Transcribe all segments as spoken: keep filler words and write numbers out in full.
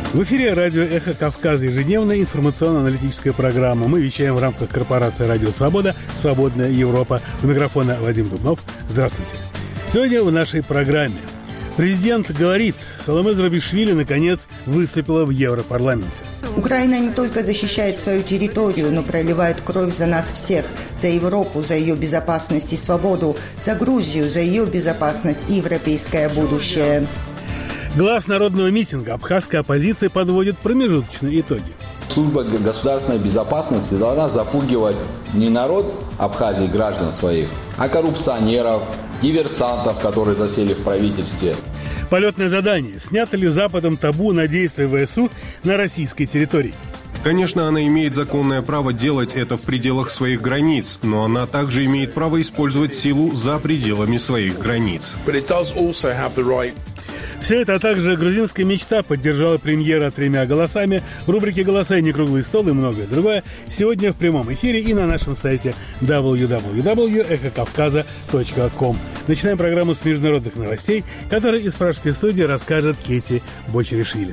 В эфире радио «Эхо Кавказа», ежедневная информационно-аналитическая программа. Мы вещаем в рамках корпорации «Радио Свобода», «Свободная Европа». У микрофона Вадим Дубнов. Здравствуйте. Сегодня в нашей программе президент говорит, Саломе Зурабишвили наконец выступила в Европарламенте. Украина не только защищает свою территорию, но проливает кровь за нас всех, за Европу, за ее безопасность и свободу, за Грузию, за ее безопасность и европейское будущее. Глав народного митинга абхазская оппозиция подводит промежуточные итоги. Служба государственной безопасности должна запугивать не народ Абхазии, граждан своих, а коррупционеров, диверсантов, которые засели в правительстве. Полетное задание. Снято ли Западом табу на действия ВСУ на российской территории? Конечно, она имеет законное право делать это в пределах своих границ, но она также имеет право использовать силу за пределами своих границ. Все это, а также грузинская мечта поддержала премьера тремя голосами. В рубрике «Голоса» не круглый стол и многое другое. Сегодня в прямом эфире и на нашем сайте дабл ю дабл ю дабл ю точка эхо кавказа точка ком. Начинаем программу с международных новостей, которые из пражской студии расскажет Кети Бочеришвили.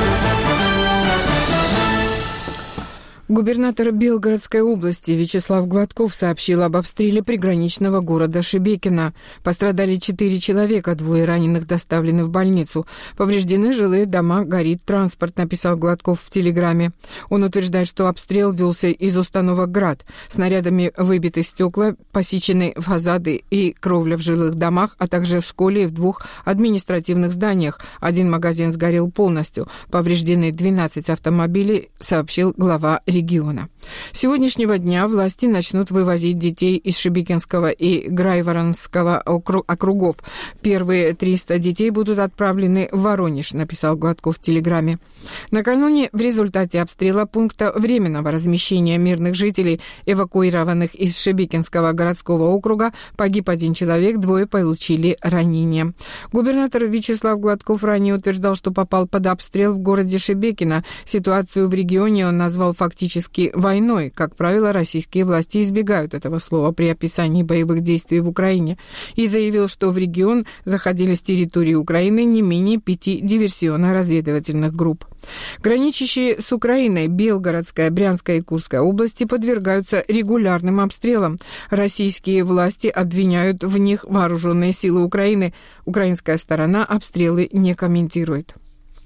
Губернатор Белгородской области Вячеслав Гладков сообщил об обстреле приграничного города Шебекино. Пострадали четыре человека, двое раненых доставлены в больницу. Повреждены жилые дома, горит транспорт, написал Гладков в телеграмме. Он утверждает, что обстрел велся из установок «Град». Снарядами выбиты стекла, посечены фасады и кровля в жилых домах, а также в школе и в двух административных зданиях. Один магазин сгорел полностью. Повреждены двенадцать автомобилей, сообщил глава региона. региона. С сегодняшнего дня власти начнут вывозить детей из Шебекинского и Грайворонского округов. Первые триста детей будут отправлены в Воронеж, написал Гладков в телеграмме. Накануне в результате обстрела пункта временного размещения мирных жителей, эвакуированных из Шебекинского городского округа, погиб один человек, двое получили ранения. Губернатор Вячеслав Гладков ранее утверждал, что попал под обстрел в городе Шебекино. Ситуацию в регионе он назвал фактически войной. Как правило, российские власти избегают этого слова при описании боевых действий в Украине. И заявил, что в регион заходили с территории Украины не менее пяти диверсионно-разведывательных групп. Граничащие с Украиной Белгородская, Брянская и Курская области подвергаются регулярным обстрелам. Российские власти обвиняют в них вооруженные силы Украины. Украинская сторона обстрелы не комментирует.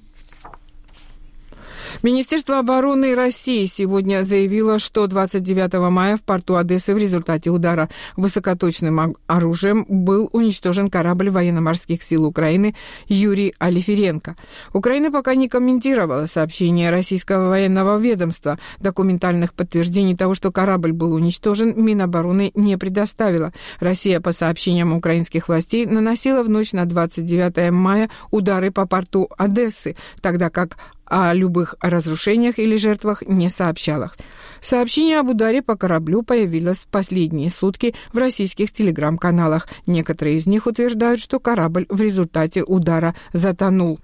Министерство обороны России сегодня заявило, что двадцать девятого мая в порту Одессы в результате удара высокоточным оружием был уничтожен корабль военно-морских сил Украины «Юрий Алиференко». Украина пока не комментировала сообщение российского военного ведомства. Документальных подтверждений того, что корабль был уничтожен, Минобороны не предоставила. Россия, по сообщениям украинских властей, наносила в ночь на двадцать девятое мая удары по порту Одессы, тогда как о любых разрушениях или жертвах не сообщалось. Сообщение об ударе по кораблю появилось в последние сутки в российских телеграм-каналах. Некоторые из них утверждают, что корабль в результате удара затонул.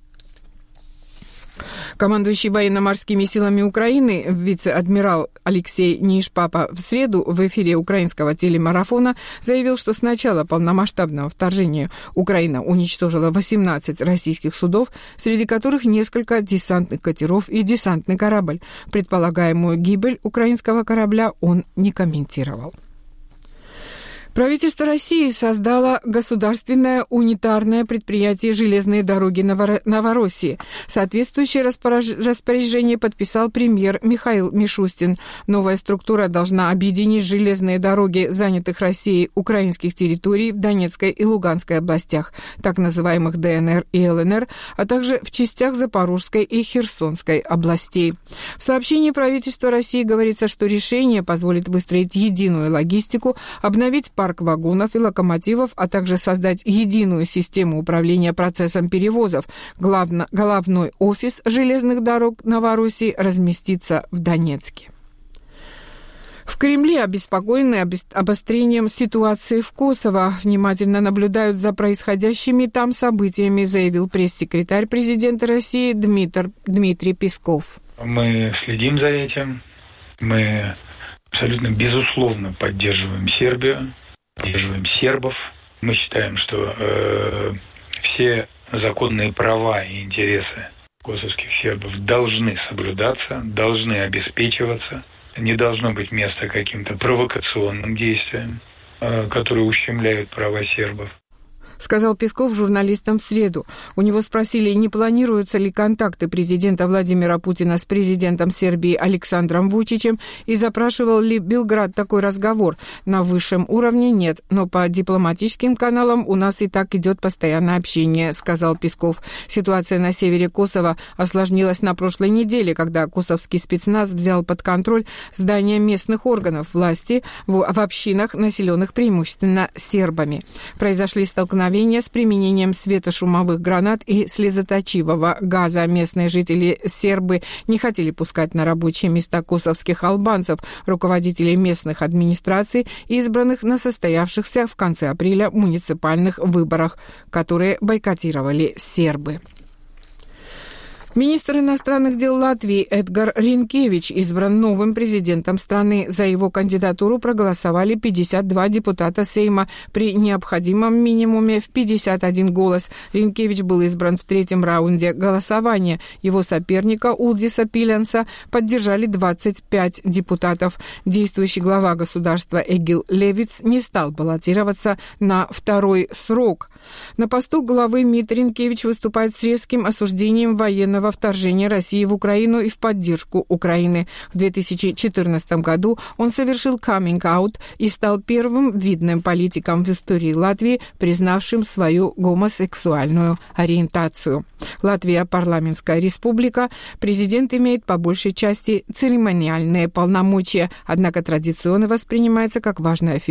Командующий военно-морскими силами Украины вице-адмирал Алексей Нишпапа в среду в эфире украинского телемарафона заявил, что с начала полномасштабного вторжения Украина уничтожила восемнадцать российских судов, среди которых несколько десантных катеров и десантный корабль. Предполагаемую гибель украинского корабля он не комментировал. Правительство России создало государственное унитарное предприятие «Железные дороги Новороссии». Соответствующее распоряжение подписал премьер Михаил Мишустин. Новая структура должна объединить железные дороги занятых Россией украинских территорий в Донецкой и Луганской областях, так называемых ДНР и ЛНР, а также в частях Запорожской и Херсонской областей. В сообщении правительства России говорится, что решение позволит выстроить единую логистику, обновить парк парк вагонов и локомотивов, а также создать единую систему управления процессом перевозов. Главно, головной офис железных дорог Новороссии разместится в Донецке. В Кремле, обеспокоенные обострением ситуации в Косово, внимательно наблюдают за происходящими там событиями, заявил пресс-секретарь президента России Дмитр, Дмитрий Песков. Мы следим за этим. Мы абсолютно безусловно поддерживаем Сербию, поддерживаем сербов. Мы считаем, что э, все законные права и интересы косовских сербов должны соблюдаться, должны обеспечиваться. Не должно быть места каким-то провокационным действиям, которые ущемляют права сербов. Сказал Песков журналистам в среду. У него спросили, не планируются ли контакты президента Владимира Путина с президентом Сербии Александром Вучичем и запрашивал ли Белград такой разговор. На высшем уровне нет, но по дипломатическим каналам у нас и так идет постоянное общение, сказал Песков. Ситуация на севере Косово осложнилась на прошлой неделе, когда косовский спецназ взял под контроль здания местных органов власти в, в общинах, населенных преимущественно сербами. Произошли столкновения с применением светошумовых гранат и слезоточивого газа. Местные жители сербы не хотели пускать на рабочие места косовских албанцев, руководителей местных администраций, избранных на состоявшихся в конце апреля муниципальных выборах, которые бойкотировали сербы. Министр иностранных дел Латвии Эдгар Ринкевич избран новым президентом страны. За его кандидатуру проголосовали пятьдесят два депутата Сейма при необходимом минимуме в пятьдесят один голос. Ринкевич был избран в третьем раунде голосования. Его соперника Улдиса Пиленса поддержали двадцать пять депутатов. Действующий глава государства Эгил Левиц не стал баллотироваться на второй срок. На посту главы МИД Ринкевич выступает с резким осуждением военного вторжения России в Украину и в поддержку Украины. В две тысячи четырнадцатом году он совершил каминг-аут и стал первым видным политиком в истории Латвии, признавшим свою гомосексуальную ориентацию. Латвия – парламентская республика. Президент имеет по большей части церемониальные полномочия, однако традиционно воспринимается как важная фигура